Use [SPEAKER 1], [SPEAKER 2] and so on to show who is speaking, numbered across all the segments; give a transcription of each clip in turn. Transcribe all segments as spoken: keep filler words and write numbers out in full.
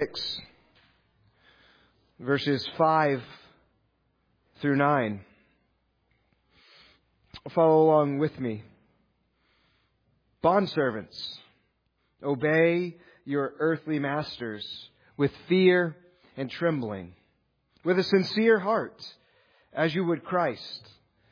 [SPEAKER 1] six, verses five through nine. Follow along with me. Bondservants, obey your earthly masters with fear and trembling, with a sincere heart, as you would Christ,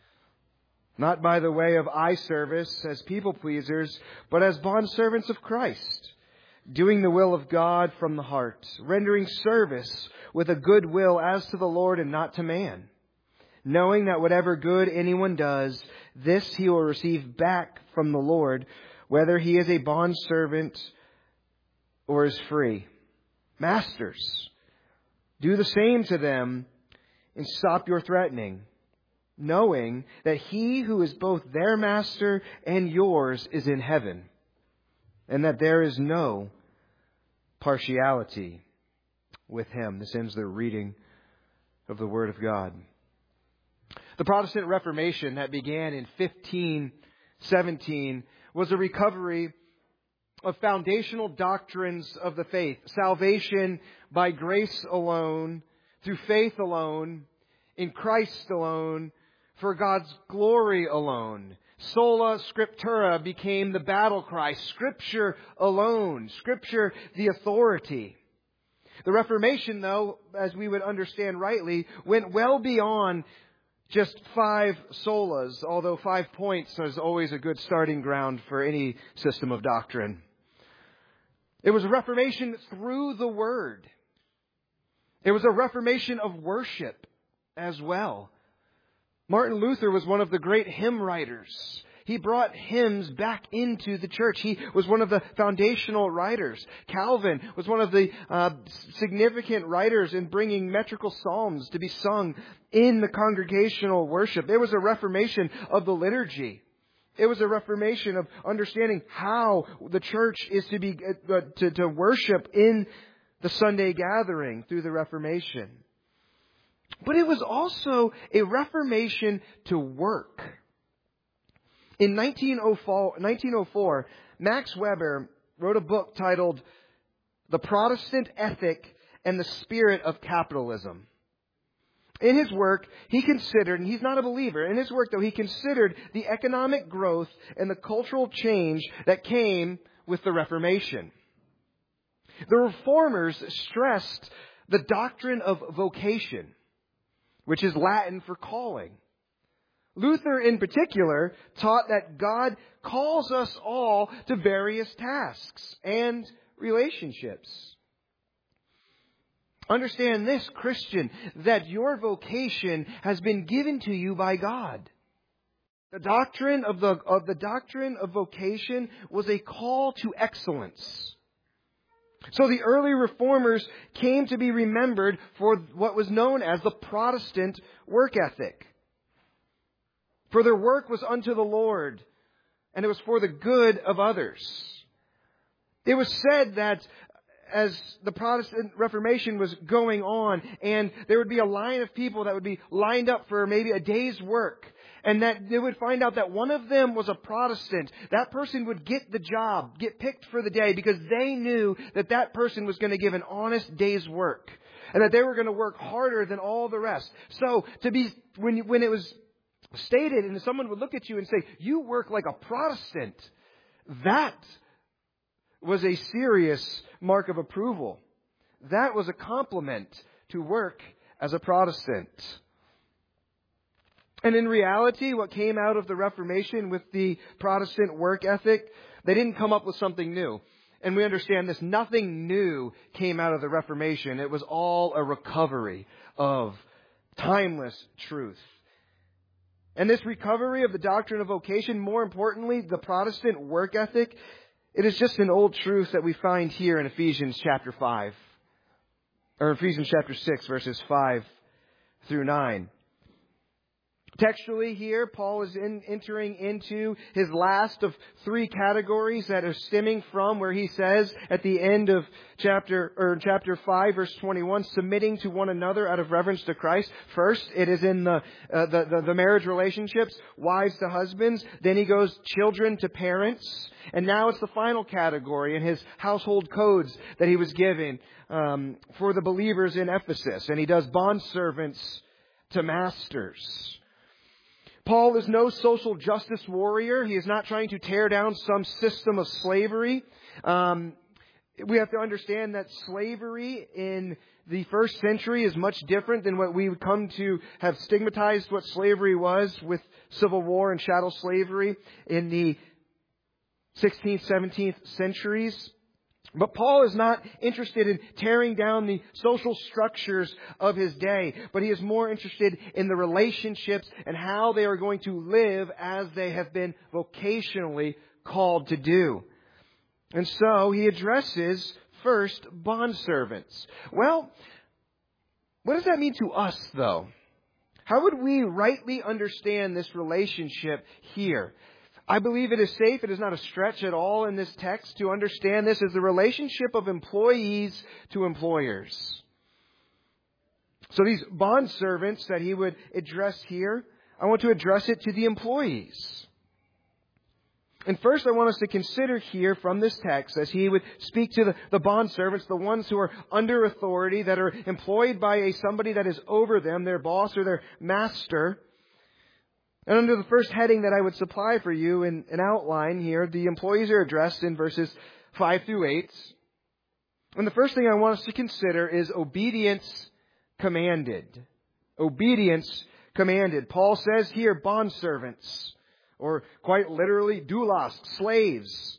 [SPEAKER 1] not by the way of eye service as people pleasers, but as bondservants of Christ, doing the will of God from the heart, rendering service with a good will as to the Lord and not to man, knowing that whatever good anyone does, this he will receive back from the Lord, whether he is a bondservant or is free. Masters, do the same to them and stop your threatening, knowing that he who is both their master and yours is in heaven, and that there is no partiality with him. This ends the reading of the Word of God. The Protestant Reformation that began in fifteen seventeen was a recovery of foundational doctrines of the faith. Salvation by grace alone, through faith alone, in Christ alone, for God's glory alone. Sola Scriptura became the battle cry. Scripture alone. Scripture the authority. The Reformation, though, as we would understand rightly, went well beyond just five solas, although five points is always a good starting ground for any system of doctrine. It was a Reformation through the Word. It was a Reformation of worship as well. Martin Luther was one of the great hymn writers. He brought hymns back into the church. He was one of the foundational writers. Calvin was one of the uh, significant writers in bringing metrical psalms to be sung in the congregational worship. There was a reformation of the liturgy. It was a reformation of understanding how the church is to be uh, to, to worship in the Sunday gathering through the Reformation. But it was also a reformation to work. In nineteen oh four, Max Weber wrote a book titled The Protestant Ethic and the Spirit of Capitalism. In his work, he considered, and he's not a believer, in his work though, he considered the economic growth and the cultural change that came with the Reformation. The Reformers stressed the doctrine of vocation, which is Latin for calling. Luther, in particular, taught that God calls us all to various tasks and relationships. Understand this, Christian, that your vocation has been given to you by God. The doctrine of the, of the doctrine of vocation was a call to excellence. So the early reformers came to be remembered for what was known as the Protestant work ethic. For their work was unto the Lord, and it was for the good of others. It was said that as the Protestant Reformation was going on, and there would be a line of people that would be lined up for maybe a day's work, and that they would find out that one of them was a Protestant, that person would get the job, get picked for the day, because they knew that that person was going to give an honest day's work, and that they were going to work harder than all the rest. So to be when when it was stated, and someone would look at you and say, "You work like a Protestant," that was a serious mark of approval. That was a compliment to work as a Protestant. And in reality, what came out of the Reformation with the Protestant work ethic, they didn't come up with something new. And we understand this. Nothing new came out of the Reformation. It was all a recovery of timeless truth. And this recovery of the doctrine of vocation, more importantly, the Protestant work ethic, it is just an old truth that we find here in Ephesians chapter five. Or Ephesians chapter six, verses five through nine. Textually here, Paul is in, entering into his last of three categories that are stemming from where he says at the end of chapter or chapter five, verse twenty-one, submitting to one another out of reverence to Christ. First, it is in the, uh, the, the the marriage relationships, wives to husbands. Then he goes children to parents, and now it's the final category in his household codes that he was given um, for the believers in Ephesus, and he does bondservants to masters. Paul is no social justice warrior. He is not trying to tear down some system of slavery. Um, we have to understand that slavery in the first century is much different than what we would come to have stigmatized what slavery was with Civil War and chattel slavery in the sixteenth, seventeenth centuries. But Paul is not interested in tearing down the social structures of his day, but he is more interested in the relationships and how they are going to live as they have been vocationally called to do. And so he addresses first bondservants. Well, what does that mean to us, though? How would we rightly understand this relationship here? I believe it is safe. It is not a stretch at all in this text to understand this as the relationship of employees to employers. So these bondservants that he would address here, I want to address it to the employees. And first I want us to consider here from this text, as he would speak to the, the bondservants, the ones who are under authority, that are employed by a somebody that is over them, their boss or their master. And under the first heading that I would supply for you in an outline here, the employees are addressed in verses five through eight. And the first thing I want us to consider is obedience commanded. Obedience commanded. Paul says here, bondservants, or quite literally, doulos, slaves.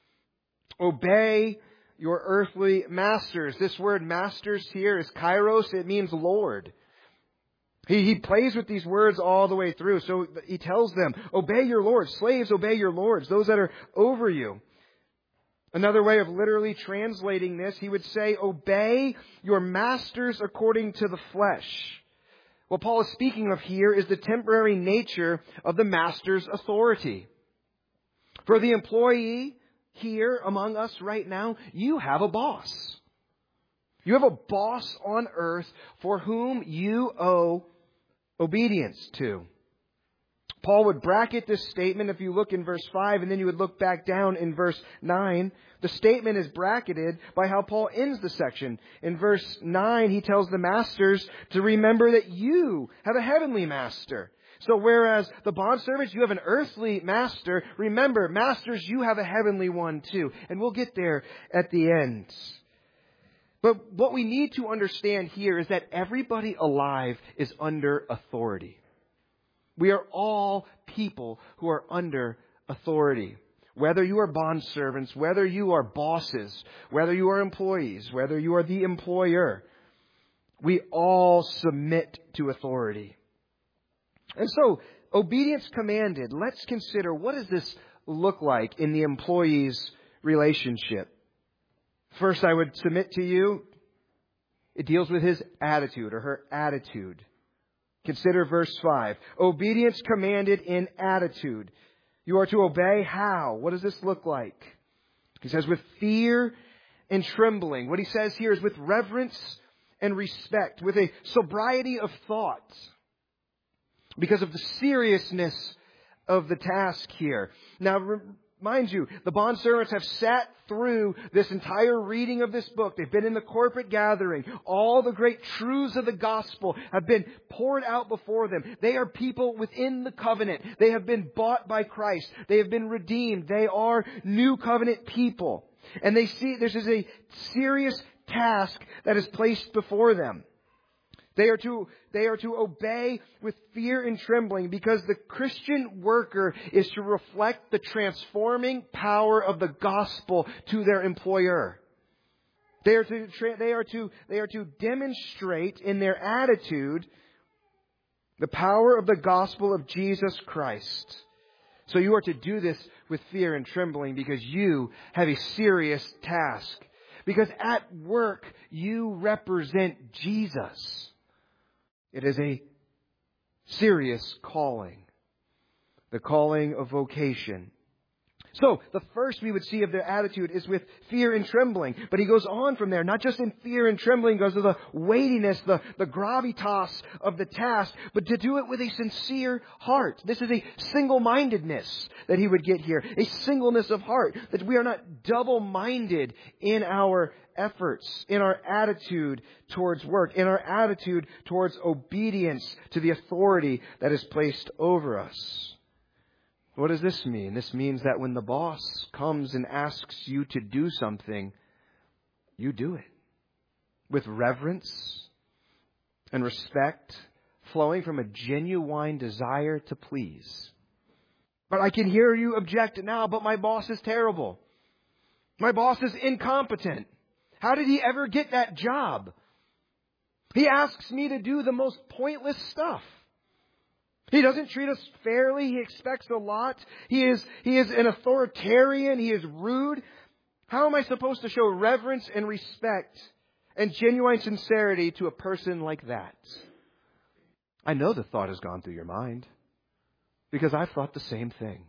[SPEAKER 1] Obey your earthly masters. This word masters here is kairos. It means Lord. He, he plays with these words all the way through. So he tells them, obey your lords. Slaves, obey your lords, those that are over you. Another way of literally translating this, he would say, obey your masters according to the flesh. What Paul is speaking of here is the temporary nature of the master's authority. For the employee here among us right now, you have a boss. You have a boss on earth for whom you owe obedience to. Paul would bracket this statement if you look in verse five, and then you would look back down in verse nine. The statement is bracketed by how Paul ends the section. In verse nine, he tells the masters to remember that you have a heavenly master. So whereas the bondservants, you have an earthly master, remember, masters, you have a heavenly one too. And we'll get there at the end. But what we need to understand here is that everybody alive is under authority. We are all people who are under authority. Whether you are bondservants, whether you are bosses, whether you are employees, whether you are the employer, we all submit to authority. And so, obedience commanded. Let's consider, what does this look like in the employee's relationship? First, I would submit to you, it deals with his attitude or her attitude. Consider verse five. Obedience commanded in attitude. You are to obey how? What does this look like? He says with fear and trembling. What he says here is with reverence and respect, with a sobriety of thought, because of the seriousness of the task here. Now, mind you, the bondservants have sat through this entire reading of this book. They've been in the corporate gathering. All the great truths of the gospel have been poured out before them. They are people within the covenant. They have been bought by Christ. They have been redeemed. They are new covenant people. And they see this is a serious task that is placed before them. They are to, they are to obey with fear and trembling, because the Christian worker is to reflect the transforming power of the gospel to their employer. They are to, they are to, they are to demonstrate in their attitude the power of the gospel of Jesus Christ. So you are to do this with fear and trembling, because you have a serious task. Because at work, you represent Jesus. It is a serious calling. The calling of vocation. So, the first we would see of their attitude is with fear and trembling. But he goes on from there, not just in fear and trembling because of the weightiness, the, the gravitas of the task, but to do it with a sincere heart. This is a single-mindedness that he would get here. A singleness of heart. That we are not double-minded in our efforts, in our attitude towards work, in our attitude towards obedience to the authority that is placed over us. What does this mean? This means that when the boss comes and asks you to do something, you do it with reverence and respect, flowing from a genuine desire to please. But I can hear you object now, but my boss is terrible. My boss is incompetent. How did he ever get that job? He asks me to do the most pointless stuff. He doesn't treat us fairly. He expects a lot. He is, he is an authoritarian. He is rude. How am I supposed to show reverence and respect and genuine sincerity to a person like that? I know the thought has gone through your mind because I've thought the same thing.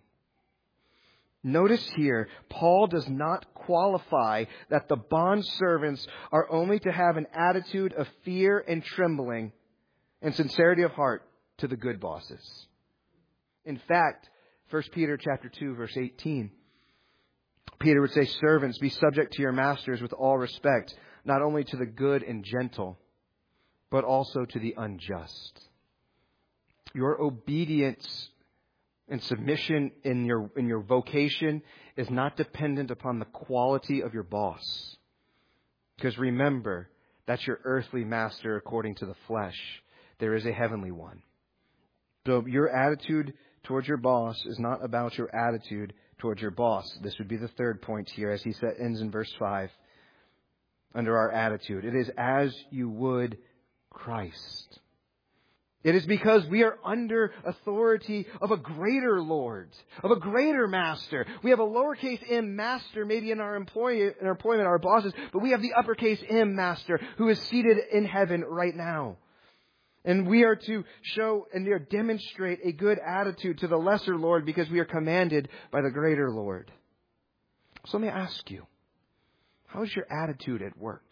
[SPEAKER 1] Notice here, Paul does not qualify that the bondservants are only to have an attitude of fear and trembling and sincerity of heart to the good bosses. In fact, First Peter chapter two, verse eighteen, Peter would say, servants, be subject to your masters with all respect, not only to the good and gentle, but also to the unjust. Your obedience and submission in your, in your vocation is not dependent upon the quality of your boss. Because remember, that's your earthly master according to the flesh. There is a heavenly one. So your attitude towards your boss is not about your attitude towards your boss. This would be the third point here as he ends in verse five. Under our attitude. It is as you would Christ. It is because we are under authority of a greater Lord, of a greater master. We have a lowercase m master maybe in our, employ- in our employment, our bosses, but we have the uppercase M master who is seated in heaven right now. And we are to show and demonstrate a good attitude to the lesser Lord because we are commanded by the greater Lord. So let me ask you, how is your attitude at work?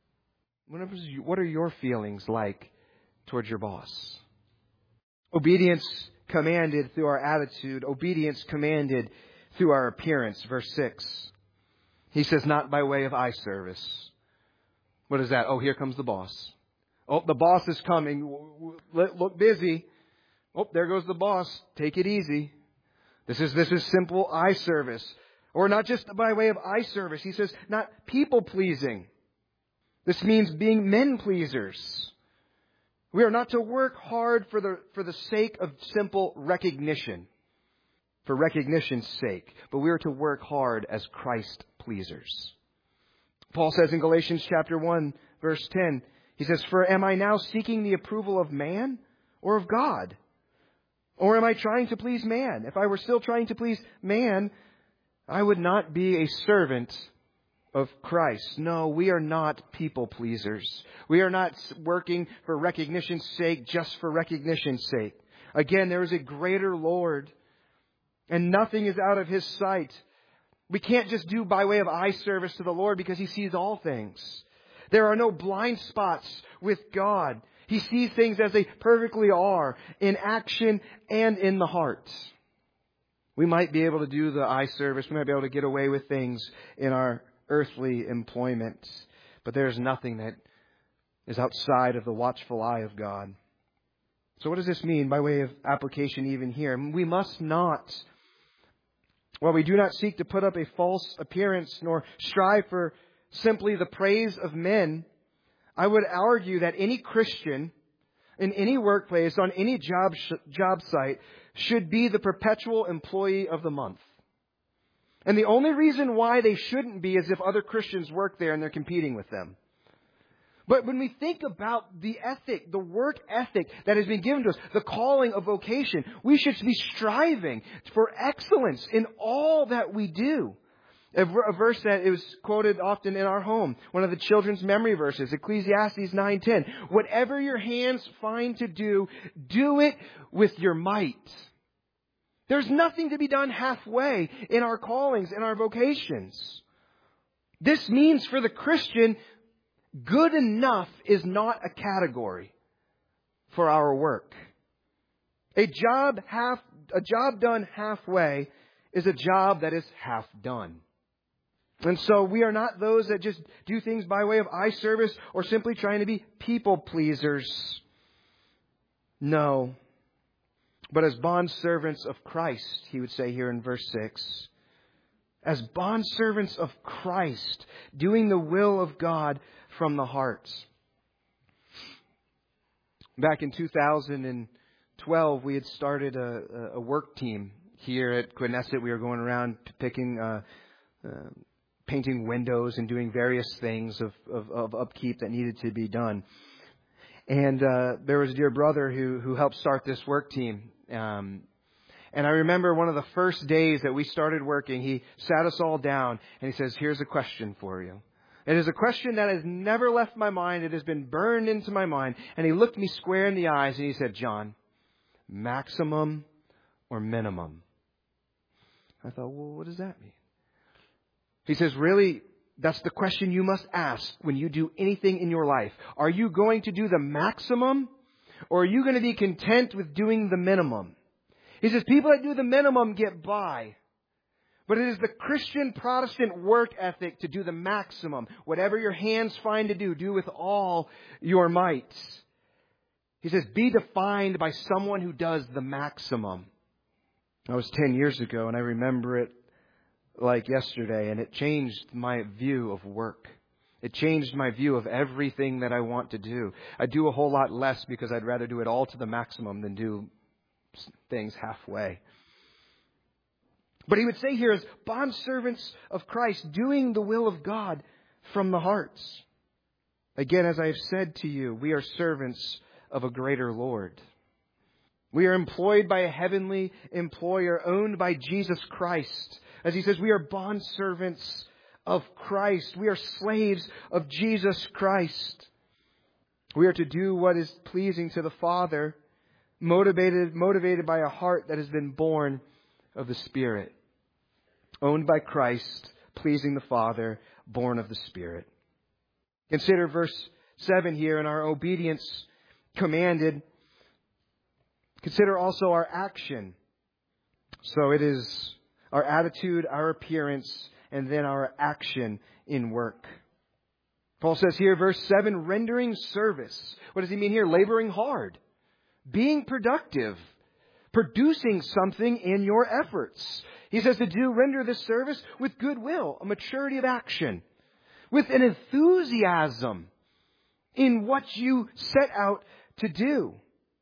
[SPEAKER 1] What are your feelings like towards your boss? Obedience commanded through our attitude. Obedience commanded through our appearance. Verse six. He says, not by way of eye service. What is that? Oh, here comes the boss. Oh, the boss is coming. Look busy. Oh, there goes the boss. Take it easy. This is, this is simple eye service. Or not just by way of eye service. He says, not people pleasing. This means being men pleasers. We are not to work hard for the, for the sake of simple recognition. For recognition's sake. But we are to work hard as Christ pleasers. Paul says in Galatians chapter one, verse ten, he says, for am I now seeking the approval of man or of God? Or am I trying to please man? If I were still trying to please man, I would not be a servant of Christ. No, we are not people pleasers. We are not working for recognition's sake, just for recognition's sake. Again, there is a greater Lord, and nothing is out of His sight. We can't just do by way of eye service to the Lord because He sees all things. There are no blind spots with God. He sees things as they perfectly are, in action and in the heart. We might be able to do the eye service. We might be able to get away with things in our earthly employment. But there's nothing that is outside of the watchful eye of God. So what does this mean by way of application even here? We must not, while we do not seek to put up a false appearance nor strive for simply the praise of men, I would argue that any Christian in any workplace, on any job sh- job site, should be the perpetual employee of the month. And the only reason why they shouldn't be is if other Christians work there and they're competing with them. But when we think about the ethic, the work ethic that has been given to us, the calling of vocation, we should be striving for excellence in all that we do. A, a verse that is quoted often in our home. One of the children's memory verses, Ecclesiastes nine ten. Whatever your hands find to do, do it with your might. There's nothing to be done halfway in our callings, in our vocations. This means for the Christian, good enough is not a category for our work. A job half, a job done halfway is a job that is half done. And so we are not those that just do things by way of eye service or simply trying to be people pleasers. No. But as bondservants of Christ, he would say here in verse six, as bondservants of Christ, doing the will of God from the heart. Back in two thousand twelve, we had started a, a work team here at Quinnesset. We were going around picking, uh, uh, painting windows and doing various things of, of, of upkeep that needed to be done. And uh, there was a dear brother who who helped start this work team. Um, and I remember one of the first days that we started working, he sat us all down and he says, "Here's a question for you." It is a question that has never left my mind. It has been burned into my mind. And he looked me square in the eyes and he said, "John, maximum or minimum?" I thought, well, what does that mean? He says, really, that's the question you must ask when you do anything in your life. Are you going to do the maximum, or are you going to be content with doing the minimum? He says, people that do the minimum get by. But it is the Christian Protestant work ethic to do the maximum. Whatever your hands find to do, do with all your might. He says, be defined by someone who does the maximum. That was ten years ago, and I remember it like yesterday, and it changed my view of work. It changed my view of everything that I want to do. I do a whole lot less because I'd rather do it all to the maximum than do things halfway. But he would say here as bondservants of Christ, doing the will of God from the hearts. Again, as I have said to you, we are servants of a greater Lord. We are employed by a heavenly employer owned by Jesus Christ. As he says, we are bondservants of Christ. We are slaves of Jesus Christ. We are to do what is pleasing to the Father, motivated, motivated by a heart that has been born of the Spirit. Owned by Christ, pleasing the Father, born of the Spirit. Consider verse seven here, in our obedience commanded. Consider also our action. So it is our attitude, our appearance, and then our action in work. Paul says here, verse seven, rendering service. What does he mean here? Laboring hard. Being productive. Producing something in your efforts. He says to do, render this service with goodwill, a maturity of action, with an enthusiasm in what you set out to do.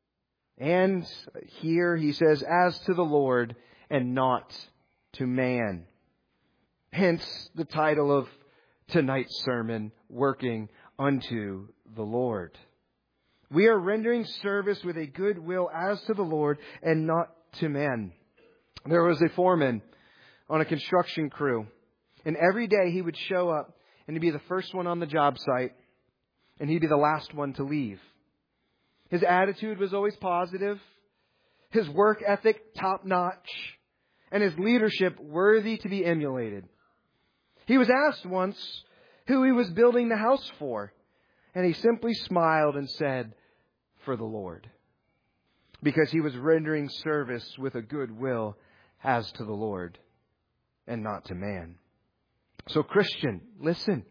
[SPEAKER 1] And here he says, as to the Lord and not to man. Hence the title of tonight's sermon, Working Unto the Lord. We are rendering service with a good will as to the Lord and not to men. There was a foreman on a construction crew, and every day he would show up and he'd be the first one on the job site, and he'd be the last one to leave. His attitude was always positive, his work ethic top-notch, and his leadership worthy to be emulated. He was asked once who he was building the house for, and he simply smiled and said, for the Lord. Because he was rendering service with a good will as to the Lord and not to man. So Christian, listen.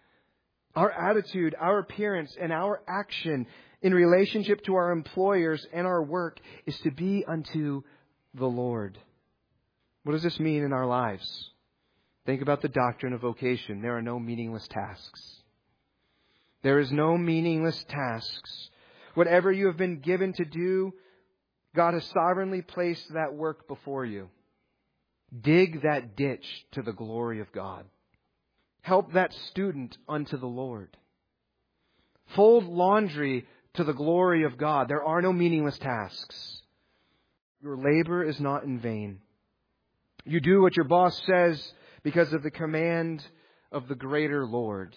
[SPEAKER 1] Our attitude, our appearance, and our action in relationship to our employers and our work is to be unto the Lord. What does this mean in our lives? Think about the doctrine of vocation. There are no meaningless tasks. There is no meaningless tasks. Whatever you have been given to do, God has sovereignly placed that work before you. Dig that ditch to the glory of God. Help that student unto the Lord. Fold laundry to the glory of God. There are no meaningless tasks. Your labor is not in vain. You do what your boss says because of the command of the greater Lord.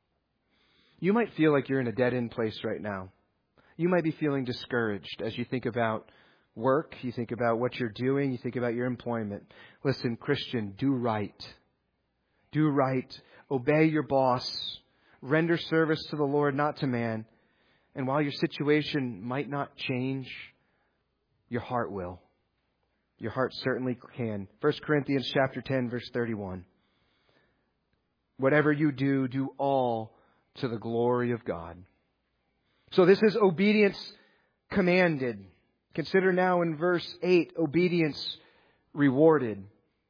[SPEAKER 1] You might feel like you're in a dead-end place right now. You might be feeling discouraged as you think about work, you think about what you're doing, you think about your employment. Listen, Christian, do right. Do right. Obey your boss. Render service to the Lord, not to man. And while your situation might not change, your heart will. Your heart certainly can. First Corinthians chapter ten, verse thirty-one. Whatever you do, do all to the glory of God. So this is obedience commanded. Consider now in verse eight, obedience rewarded.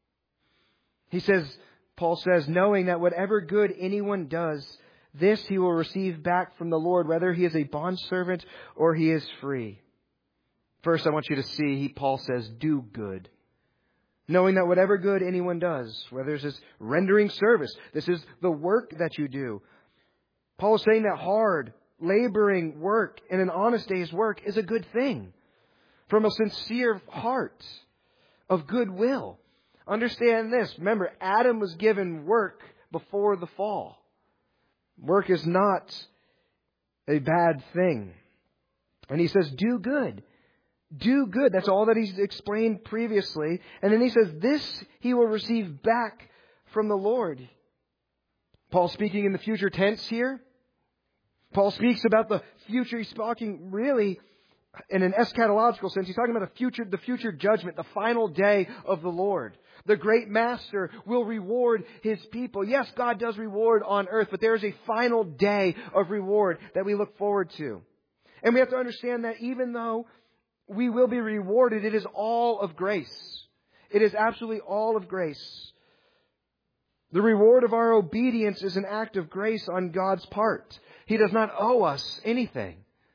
[SPEAKER 1] He says, Paul says, knowing that whatever good anyone does, this he will receive back from the Lord, whether he is a bondservant or he is free. First, I want you to see, he, Paul says, do good. Knowing that whatever good anyone does, whether this is rendering service, this is the work that you do. Paul is saying that hard, laboring work and an honest day's work is a good thing. From a sincere heart of goodwill. Understand this. Remember, Adam was given work before the fall. Work is not a bad thing. And he says, do good. Do good. That's all that he's explained previously. And then he says, this he will receive back from the Lord. Paul speaking in the future tense here. Paul speaks about the future. He's speaking really in an eschatological sense. He's talking about a future, the future judgment, the final day of the Lord. The great master will reward his people. Yes, God does reward on earth, but there is a final day of reward that we look forward to. And we have to understand that even though we will be rewarded, it is all of grace. It is absolutely all of grace. The reward of our obedience is an act of grace on God's part. He does not owe us anything.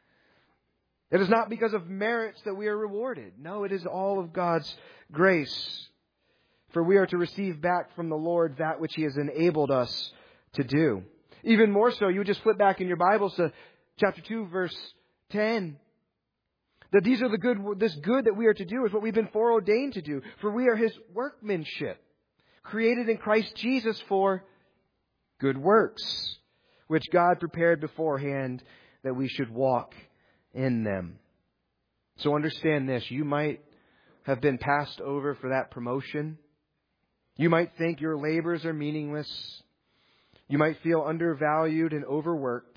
[SPEAKER 1] It is not because of merits that we are rewarded. No, it is all of God's grace. For we are to receive back from the Lord that which He has enabled us to do. Even more so, you would just flip back in your Bibles to chapter two, verse ten. That these are the good, this good that we are to do is what we've been foreordained to do. For we are His workmanship, created in Christ Jesus for good works, which God prepared beforehand that we should walk in them. So understand this. You might have been passed over for that promotion. You might think your labors are meaningless. You might feel undervalued and overworked.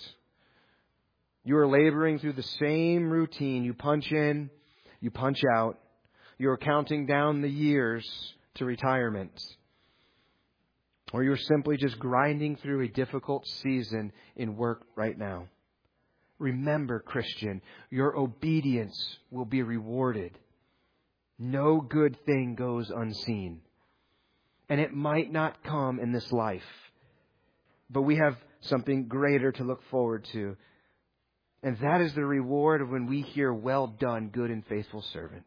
[SPEAKER 1] You are laboring through the same routine. You punch in, you punch out. You are counting down the years to retirement. Or you're simply just grinding through a difficult season in work right now. Remember, Christian, your obedience will be rewarded. No good thing goes unseen. And it might not come in this life. But we have something greater to look forward to. And that is the reward of when we hear, well done, good and faithful servant.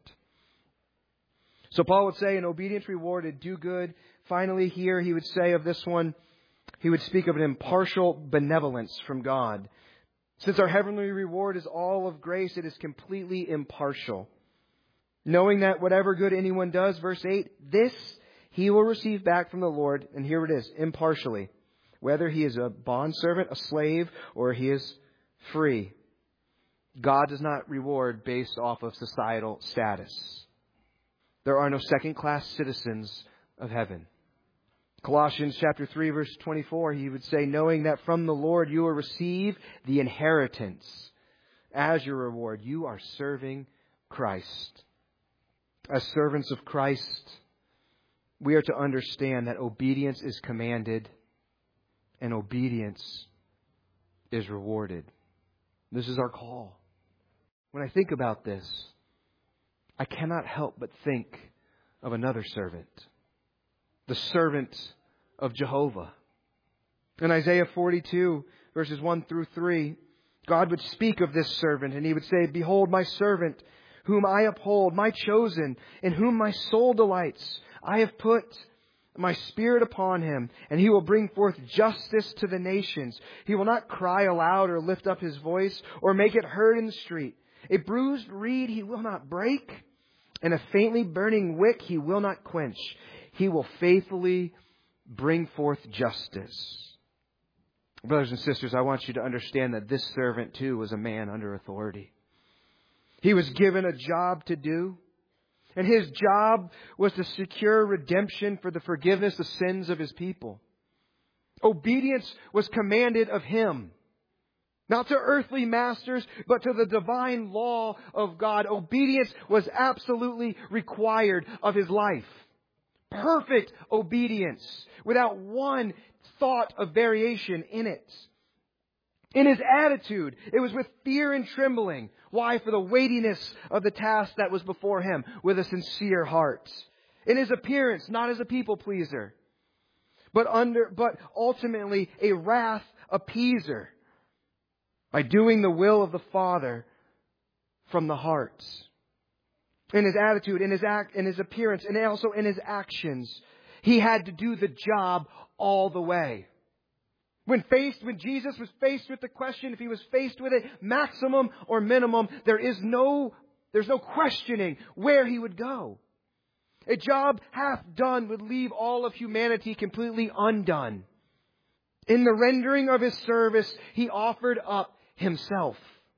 [SPEAKER 1] So Paul would say, an obedience rewarded, do good. Finally, here he would say of this one, he would speak of an impartial benevolence from God. Since our heavenly reward is all of grace, it is completely impartial. Knowing that whatever good anyone does, verse eight, this he will receive back from the Lord, and here it is, impartially. Whether he is a bondservant, a slave, or he is free. God does not reward based off of societal status. There are no second-class citizens of heaven. Colossians chapter three, verse twenty-four, he would say, knowing that from the Lord you will receive the inheritance as your reward. You are serving Christ. As servants of Christ, we are to understand that obedience is commanded and obedience is rewarded. This is our call. When I think about this, I cannot help but think of another servant. The servant of Jehovah. In Isaiah forty-two, verses one through three, God would speak of this servant and He would say, behold, my servant, whom I uphold, my chosen, in whom my soul delights. I have put my spirit upon him, and he will bring forth justice to the nations. He will not cry aloud or lift up his voice or make it heard in the street. A bruised reed he will not break, and a faintly burning wick he will not quench. He will faithfully bring forth justice. Brothers and sisters, I want you to understand that this servant too was a man under authority. He was given a job to do, and his job was to secure redemption for the forgiveness of sins of his people. Obedience was commanded of him, not to earthly masters, but to the divine law of God. Obedience was absolutely required of his life. Perfect obedience, without one thought of variation in it. In his attitude, it was with fear and trembling. Why? For the weightiness of the task that was before him, with a sincere heart. In his appearance, not as a people pleaser, but under, but ultimately a wrath appeaser, by doing the will of the Father from the heart. In his attitude, in his act, in his appearance, and also in his actions, he had to do the job all the way. When faced, when Jesus was faced with the question, if he was faced with it, maximum or minimum, there is no, there's no questioning where he would go. A job half done would leave all of humanity completely undone. In the rendering of his service, he offered up himself.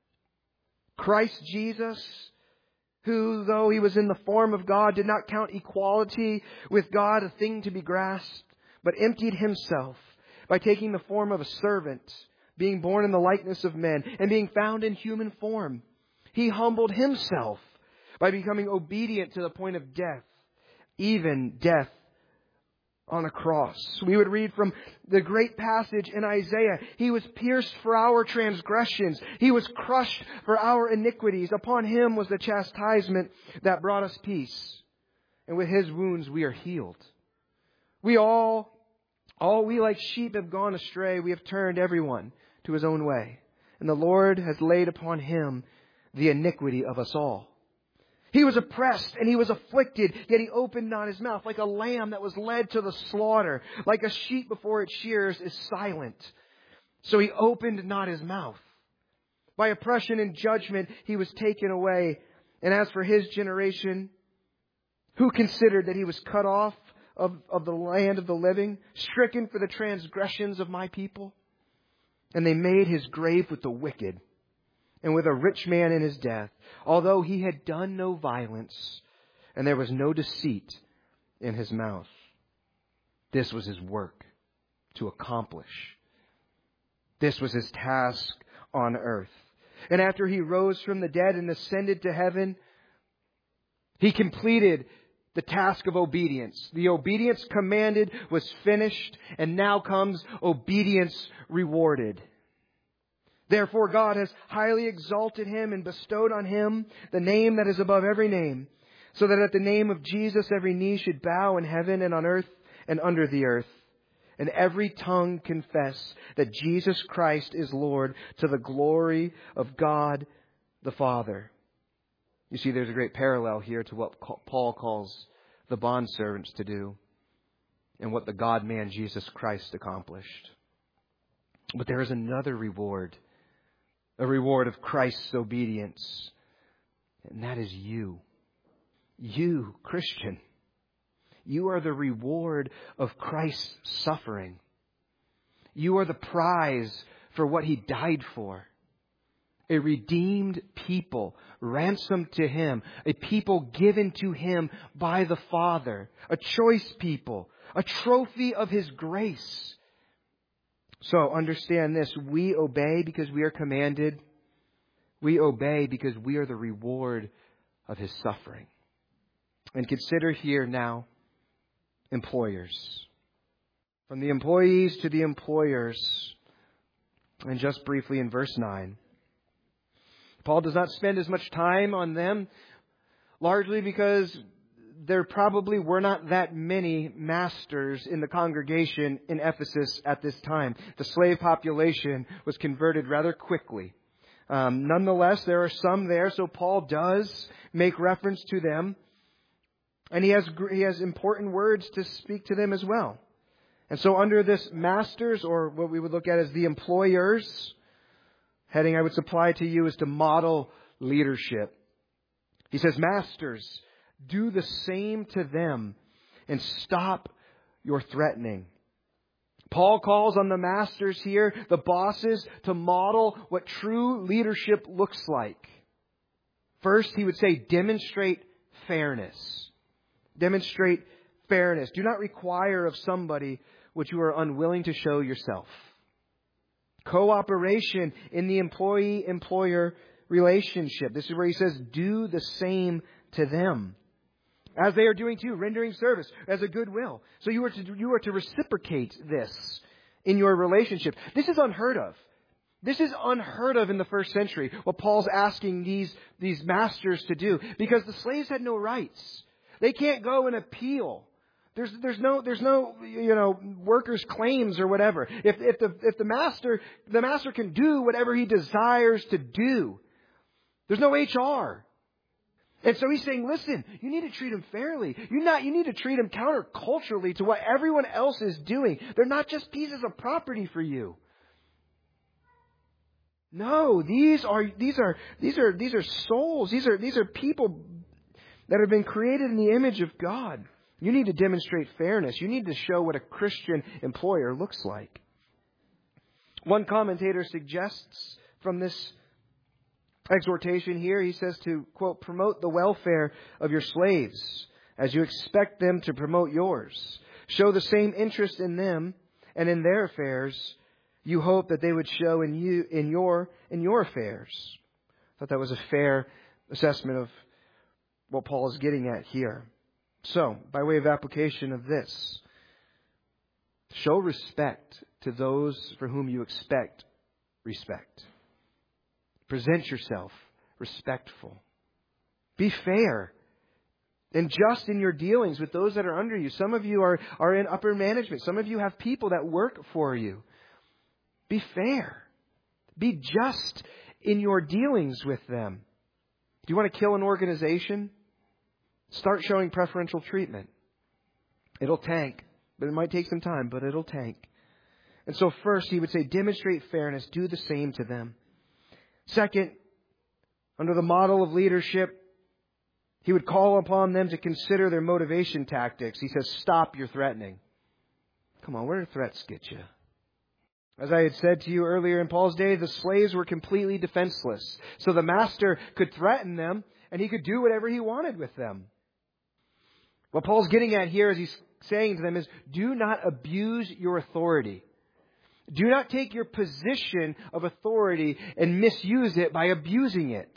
[SPEAKER 1] Christ Jesus, who, though he was in the form of God, did not count equality with God a thing to be grasped, but emptied himself by taking the form of a servant, being born in the likeness of men, and being found in human form. He humbled himself by becoming obedient to the point of death, even death on a cross. We would read from the great passage in Isaiah. He was pierced for our transgressions. He was crushed for our iniquities. Upon him was the chastisement that brought us peace. And with his wounds we are healed. We all, all we like sheep have gone astray. We have turned everyone to his own way. And the Lord has laid upon him the iniquity of us all. He was oppressed and he was afflicted, yet he opened not his mouth. Like a lamb that was led to the slaughter, like a sheep before its shears is silent, so he opened not his mouth. By oppression and judgment he was taken away. And as for his generation, who considered that he was cut off of, of the land of the living, stricken for the transgressions of my people? And they made his grave with the wicked, and with a rich man in his death, although he had done no violence, and there was no deceit in his mouth. This was his work to accomplish. This was his task on earth. And after he rose from the dead and ascended to heaven, he completed the task of obedience. The obedience commanded was finished, and now comes obedience rewarded. Therefore God has highly exalted him and bestowed on him the name that is above every name, so that at the name of Jesus every knee should bow in heaven and on earth and under the earth, and every tongue confess that Jesus Christ is Lord, to the glory of God the Father. You see, there's a great parallel here to what Paul calls the bondservants to do and what the God-man Jesus Christ accomplished. But there is another reward. A reward of Christ's obedience. And that is you. You, Christian. You are the reward of Christ's suffering. You are the prize for what he died for. A redeemed people, ransomed to him. A people given to him by the Father. A choice people. A trophy of his grace. So understand this, we obey because we are commanded. We obey because we are the reward of his suffering. And consider here now employers. From the employees to the employers. And just briefly in verse nine. Paul does not spend as much time on them, largely because there probably were not that many masters in the congregation in Ephesus at this time. The slave population was converted rather quickly. Um, nonetheless, there are some there, so Paul does make reference to them. And he has, he has important words to speak to them as well. And so under this masters, or what we would look at as the employers, heading I would supply to you is to model leadership. He says, masters, do the same to them and stop your threatening. Paul calls on the masters here, the bosses, to model what true leadership looks like. First, he would say, demonstrate fairness. Demonstrate fairness. Do not require of somebody what you are unwilling to show yourself. Cooperation in the employee-employer relationship. This is where he says, do the same to them, as they are doing to you, rendering service as a goodwill. So you are to you are to reciprocate this in your relationship. This is unheard of. This is unheard of in the first century, what Paul's asking these, these masters to do, because the slaves had no rights. They can't go and appeal. There's there's no there's no you know workers' claims or whatever. If if the if the master the master can do whatever he desires to do, there's no H R. And so he's saying, listen, you need to treat them fairly. You not you need to treat them counterculturally to what everyone else is doing. They're not just pieces of property for you. No, these are these are these are these are souls. These are these are people that have been created in the image of God. You need to demonstrate fairness. You need to show what a Christian employer looks like. One commentator suggests from this exhortation here, he says to, quote, promote the welfare of your slaves as you expect them to promote yours. Show the same interest in them and in their affairs you hope that they would show in you in your in your affairs. I thought that was a fair assessment of what Paul is getting at here. So, by way of application of this, show respect to those for whom you expect respect. Present yourself respectful. Be fair and just in your dealings with those that are under you. Some of you are, are in upper management. Some of you have people that work for you. Be fair. Be just in your dealings with them. Do you want to kill an organization? Start showing preferential treatment. It'll tank, but it might take some time, but it'll tank. And so first, he would say, demonstrate fairness. Do the same to them. Second, under the model of leadership, he would call upon them to consider their motivation tactics. He says, stop your threatening. Come on, where do threats get you? As I had said to you earlier, in Paul's day, the slaves were completely defenseless. So the master could threaten them, and he could do whatever he wanted with them. What Paul's getting at here, as he's saying to them, is do not abuse your authority. Do not take your position of authority and misuse it by abusing it.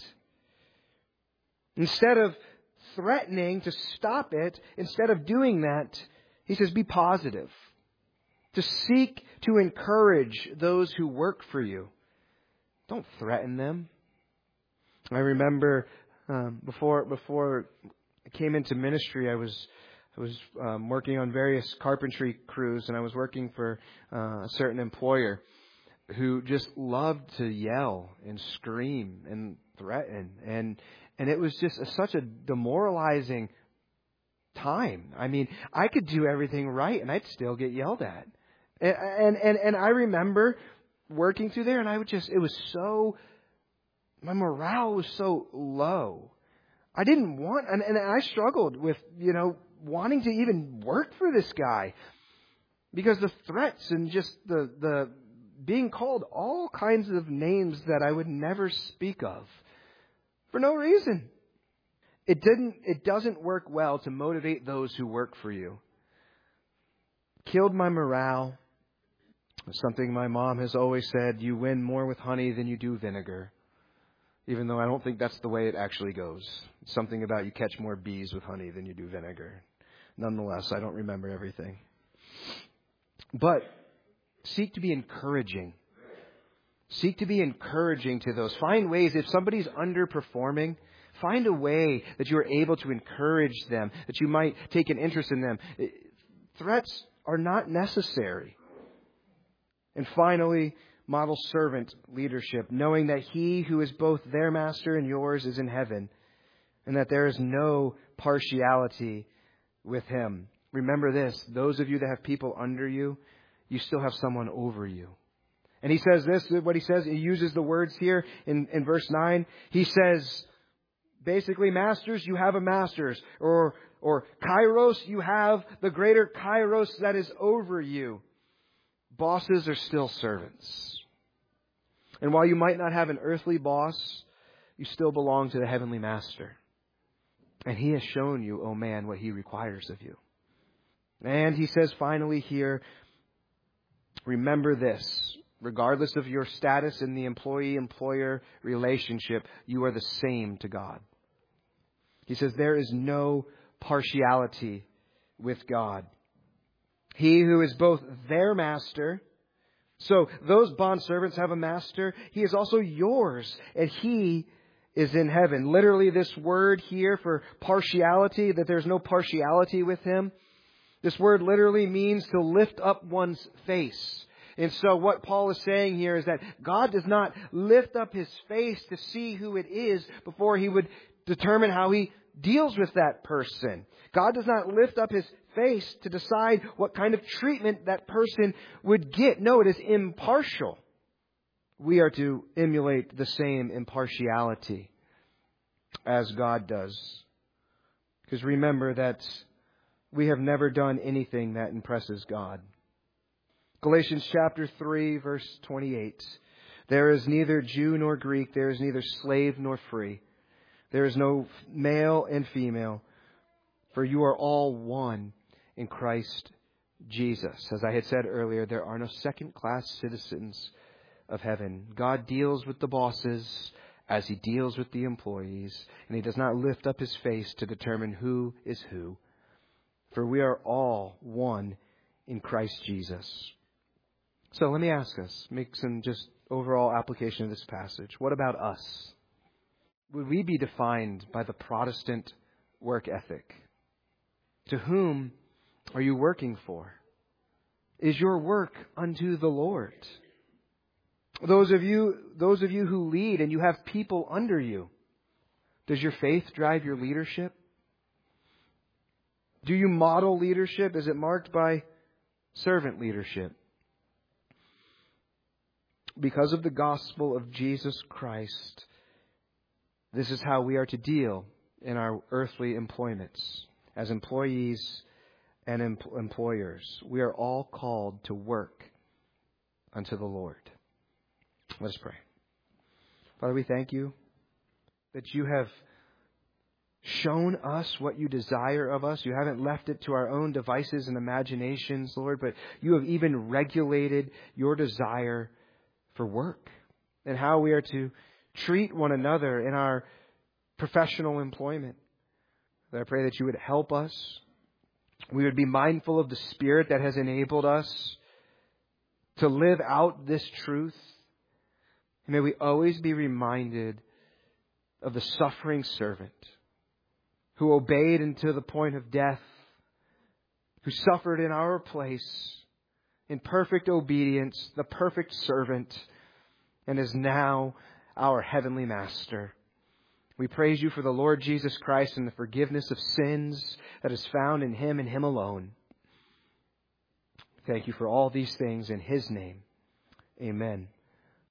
[SPEAKER 1] Instead of threatening to stop it, instead of doing that, he says, be positive. To seek to encourage those who work for you. Don't threaten them. I remember um, before before I came into ministry, I was I was um, working on various carpentry crews, and I was working for uh, a certain employer who just loved to yell and scream and threaten, and and it was just a, such a demoralizing time. I mean, I could do everything right, and I'd still get yelled at. And and and, and I remember working through there, and I would just it was so my morale was so low. I didn't want, and, and I struggled with, you know, wanting to even work for this guy because the threats and just the, the being called all kinds of names that I would never speak of for no reason. It didn't, it doesn't work well to motivate those who work for you. Killed my morale. Something my mom has always said, you win more with honey than you do vinegar. Even though I don't think that's the way it actually goes. Something about you catch more bees with honey than you do vinegar. Nonetheless, I don't remember everything. But seek to be encouraging. Seek to be encouraging to those. Find ways, if somebody's underperforming, find a way that you are able to encourage them, that you might take an interest in them. Threats are not necessary. And finally, model servant leadership, knowing that He who is both their master and yours is in heaven, and that there is no partiality with Him. Remember this, those of you that have people under you, you still have someone over you. And he says this, what he says, he uses the words here in, in verse nine. He says, basically, masters, you have a masters. Or, or kairos, you have the greater kairos that is over you. bosses are still servants. And while you might not have an earthly boss, you still belong to the heavenly master. And he has shown you, oh man, what he requires of you. And he says finally here, remember this, regardless of your status in the employee-employer relationship, you are the same to God. He says there is no partiality with God. He who is both their master, so those bondservants have a master, he is also yours, and he is in heaven. Literally, this word here for partiality, that there's no partiality with him, this word literally means to lift up one's face. And so what Paul is saying here is that God does not lift up his face to see who it is before he would determine how he deals with that person. God does not lift up his face to decide what kind of treatment that person would get. No, it is impartial. We are to emulate the same impartiality as God does. Because remember that we have never done anything that impresses God. Galatians chapter three, verse twenty-eight. There is neither Jew nor Greek. There is neither slave nor free. There is no male and female. For you are all one in Christ Jesus. As I had said earlier, there are no second-class citizens of heaven. God deals with the bosses as he deals with the employees. And he does not lift up his face to determine who is who. For we are all one in Christ Jesus. So let me ask us, make some just overall application of this passage. What about us? Would we be defined by the Protestant work ethic? To whom are you working for? Is your work unto the Lord? Those of you, those of you who lead and you have people under you, does your faith drive your leadership? Do you model leadership? Is it marked by servant leadership? Because of the gospel of Jesus Christ, this is how we are to deal in our earthly employments. As employees and em- employers, we are all called to work unto the Lord. Let us pray. Father, we thank you that you have shown us what you desire of us. You haven't left it to our own devices and imaginations, Lord, but you have even regulated your desire for work and how we are to treat one another in our professional employment. I pray that you would help us. We would be mindful of the Spirit that has enabled us to live out this truth. And may we always be reminded of the suffering servant who obeyed unto the point of death, who suffered in our place in perfect obedience, the perfect servant, and is now our heavenly master. We praise you for the Lord Jesus Christ and the forgiveness of sins that is found in him and him alone. Thank you for all these things in his name. Amen.